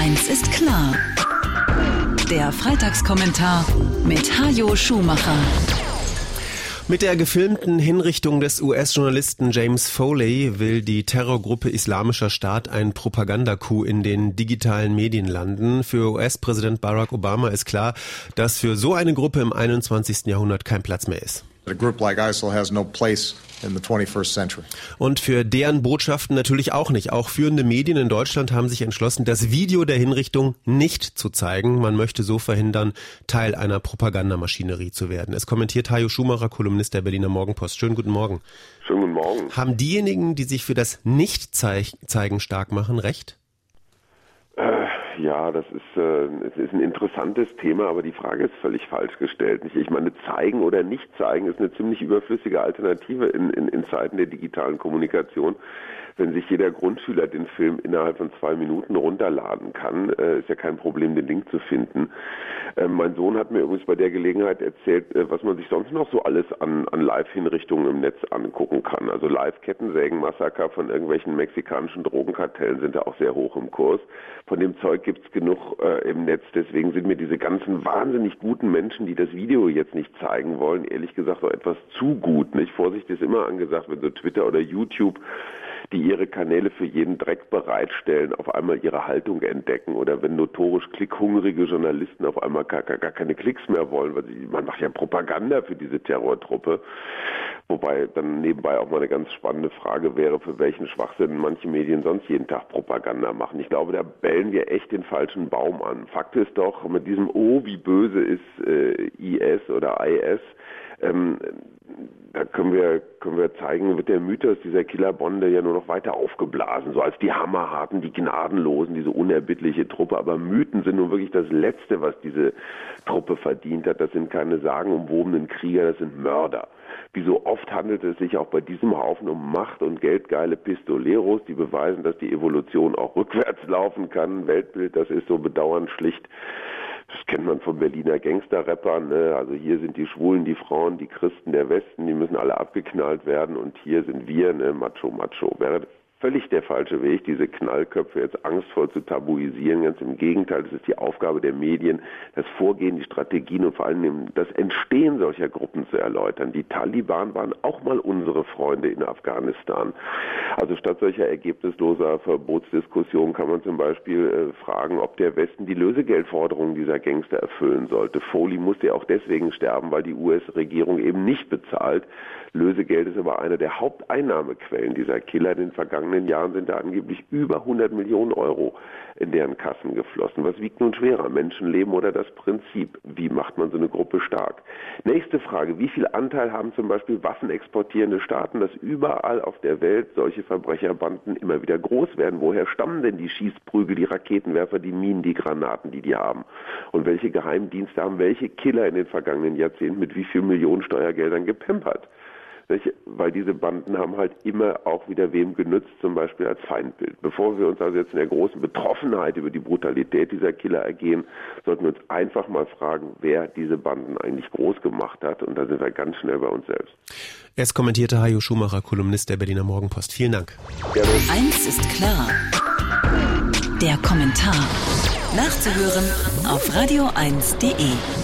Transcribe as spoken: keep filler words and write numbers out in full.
Eins ist klar. Der Freitagskommentar mit Hajo Schumacher. Mit der gefilmten Hinrichtung des U S-Journalisten James Foley will die Terrorgruppe Islamischer Staat ein Propagandacoup in den digitalen Medien landen. Für U S-Präsident Barack Obama ist klar, dass für so eine Gruppe im einundzwanzigsten Jahrhundert kein Platz mehr ist. A group like ISIL has no place in the twenty-first century. Und für deren Botschaften natürlich auch nicht. Auch führende Medien in Deutschland haben sich entschlossen, das Video der Hinrichtung nicht zu zeigen. Man möchte so verhindern, Teil einer Propagandamaschinerie zu werden. Es kommentiert Hajo Schumacher, Kolumnist der Berliner Morgenpost. Schönen guten Morgen. Schönen guten Morgen. Haben diejenigen, die sich für das Nicht-Zeigen stark machen, recht? Äh, ja, das ist, äh, es ist ein interessantes Thema, aber die Frage ist völlig falsch gestellt. Ich meine, zeigen oder nicht zeigen ist eine ziemlich überflüssige Alternative in, in, in Zeiten der digitalen Kommunikation. Wenn sich jeder Grundschüler den Film innerhalb von zwei Minuten runterladen kann, äh, ist ja kein Problem, den Link zu finden. Äh, mein Sohn hat mir übrigens bei der Gelegenheit erzählt, äh, was man sich sonst noch so alles an, an Live-Hinrichtungen im Netz angucken kann. Also Live-Kettensägen-Massaker von irgendwelchen mexikanischen Drogenkartellen sind da auch sehr hoch im Kurs. Von dem Zeug gibt's genug äh, im Netz, deswegen sind mir diese ganzen wahnsinnig guten Menschen, die das Video jetzt nicht zeigen wollen, ehrlich gesagt auch etwas zu gut. Nicht? Vorsicht ist immer angesagt, wenn so Twitter oder YouTube, die ihre Kanäle für jeden Dreck bereitstellen, auf einmal ihre Haltung entdecken, oder wenn notorisch klickhungrige Journalisten auf einmal gar, gar, gar keine Klicks mehr wollen, weil sie, man macht ja Propaganda für diese Terrortruppe. Wobei dann nebenbei auch mal eine ganz spannende Frage wäre, für welchen Schwachsinn manche Medien sonst jeden Tag Propaganda machen. Ich glaube, da bellen wir echt den falschen Baum an. Fakt ist doch, mit diesem Oh, wie böse ist äh, I S oder I S, ähm, da können wir können wir zeigen, wird der Mythos dieser Killerbande ja nur noch weiter aufgeblasen, so als die Hammerharten, die Gnadenlosen, diese unerbittliche Truppe. Aber Mythen sind nun wirklich das Letzte, was diese Truppe verdient hat. Das sind keine sagenumwobenen Krieger, das sind Mörder. Wie so oft handelt es sich auch bei diesem Haufen um Macht- und geldgeile Pistoleros, die beweisen, dass die Evolution auch rückwärts laufen kann. Weltbild, das ist so bedauernd schlicht. Das kennt man von Berliner Gangster-Rappern, ne? Also hier sind die Schwulen, die Frauen, die Christen der Westen, die müssen alle abgeknallt werden, und hier sind wir, ne? Macho, Macho. Wäre völlig der falsche Weg, diese Knallköpfe jetzt angstvoll zu tabuisieren. Ganz im Gegenteil, das ist die Aufgabe der Medien, das Vorgehen, die Strategien und vor allem das Entstehen solcher Gruppen zu erläutern. Die Taliban waren auch mal unsere Freunde in Afghanistan. Also statt solcher ergebnisloser Verbotsdiskussionen kann man zum Beispiel äh, fragen, ob der Westen die Lösegeldforderungen dieser Gangster erfüllen sollte. Foley musste ja auch deswegen sterben, weil die U S-Regierung eben nicht bezahlt. Lösegeld ist aber eine der Haupteinnahmequellen dieser Killer. In den vergangenen Jahren sind da angeblich über hundert Millionen Euro in deren Kassen geflossen. Was wiegt nun schwerer, Menschenleben oder das Prinzip? Wie macht man so eine Gruppe stark? Nächste Frage, wie viel Anteil haben zum Beispiel waffenexportierende Staaten, dass überall auf der Welt solche Verbrecherbanden immer wieder groß werden? Woher stammen denn die Schießprügel, die Raketenwerfer, die Minen, die Granaten, die die haben? Und welche Geheimdienste haben welche Killer in den vergangenen Jahrzehnten mit wie viel Millionen Steuergeldern gepampert? Weil diese Banden haben halt immer auch wieder wem genützt, zum Beispiel als Feindbild. Bevor wir uns also jetzt in der großen Betroffenheit über die Brutalität dieser Killer ergehen, sollten wir uns einfach mal fragen, wer diese Banden eigentlich groß gemacht hat. Und da sind wir ganz schnell bei uns selbst. Erst kommentierte Hajo Schumacher, Kolumnist der Berliner Morgenpost. Vielen Dank. Gerne. Eins ist klar. Der Kommentar. Nachzuhören auf radio eins punkt de.